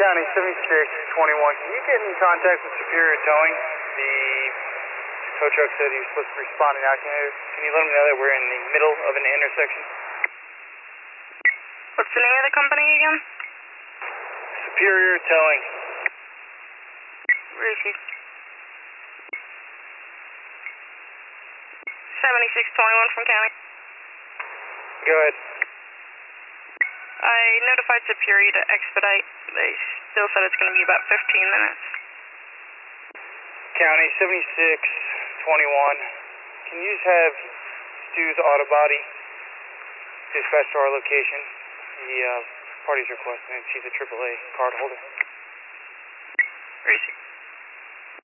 County 7621. Can you get in contact with Superior Towing? The tow truck said he was supposed to be responding out here. Can you let him know that we're in the middle of an intersection? What's the name of the company again? Superior Towing. Where is he? 7621 from County. Go ahead. I notified Superior to expedite. They still said it's going to be about 15 minutes. County 7621. Can you just have Stu's Auto Body dispatch to our location? The party's requesting it. She's a AAA card holder. Where is he?